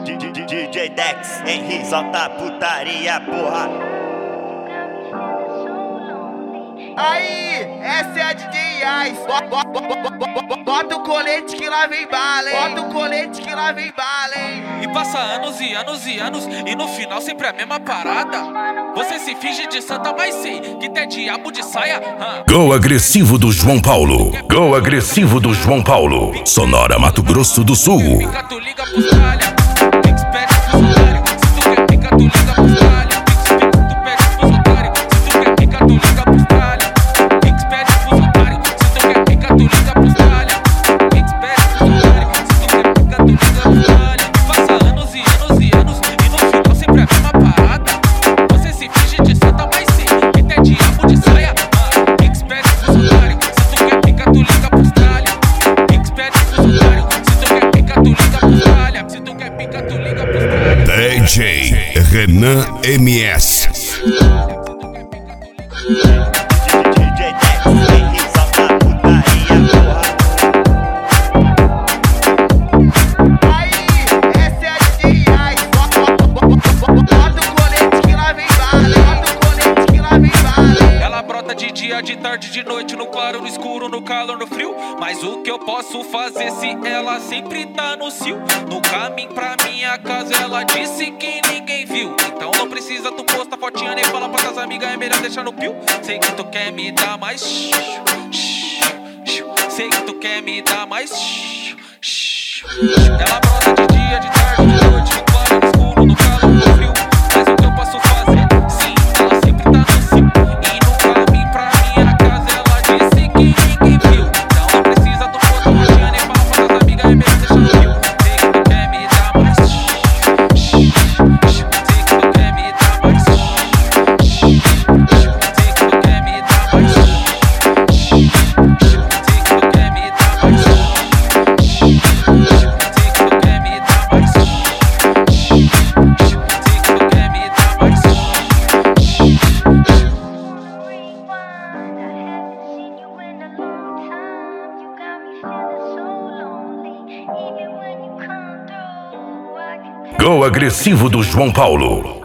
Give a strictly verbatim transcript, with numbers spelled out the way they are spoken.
D J Dex, Henry, solta putaria, porra. Aí, essa é a D J Ice. Bota o colete que lá vem bala, hein? Bota o colete que lá vem bala, hein? E passa anos e anos e anos, e no final sempre a mesma parada. Você se finge de santa, mas sei que tem diabo de saia. Huh? Gol agressivo do João Paulo. Gol agressivo do João Paulo. Sonora, Mato Grosso do Sul. Pica, tu liga pros tralha. Expert funcionário. Se tu quer pica, tu liga pros tralha. Tu pede pros otários. Se tu quer pica, tu liga pros tralha. Expert funcionário. Se tu quer pica, tu liga pros tralha. Expert funcionário. Se tu quer pica, tu liga pros tralha. Passa anos e anos e anos, e no final sempre a mesma parada. Você se finge de santa, mas sei que tem diabo de saia. Expert funcionário. Se tu quer pica, tu liga pros tralha. Expert funcionário. Se tu quer pica, tu liga pros tralha. Se tu quer pica, tu liga pros tralha. D J Renan M S. D J Dex, Henry, solta putaria, porra. Aí, essa é a D J Ice. Bota o colete que lá vem bala, hein? Bota o colete que lá vem bala, hein? Ela brota de dia, de tarde, de noite, no claro, no escuro, no calor, no frio. Mas o que eu posso fazer se ela sempre tá no cio? No caminho pra minha casa ela disse que ninguém viu. Então não precisa tu postar fotinha nem falar pra tuas amigas, é melhor deixar no pio. Sei que tu quer me dar mais. Sei que tu quer me dar mais. Ela brota de dia, de tarde, de noite, no claro, no escuro, no calor, no frio. Mas o que eu posso fazer? Sim, ela sempre tá no cio. E no caminho pra minha casa ela disse que ninguém viu. Então não precisa tu postar fotinha nem falar pra tuas amigas, é melhor deixar no pio. Sei que tu quer me dar mais. Sei que tu quer me dar mais. Sei que tu quer me dar mais. Sei que tu quer me dar mais. Sei que tu quer me dar mais. Sei que tu quer me dar mais. Gol agressivo do João Paulo.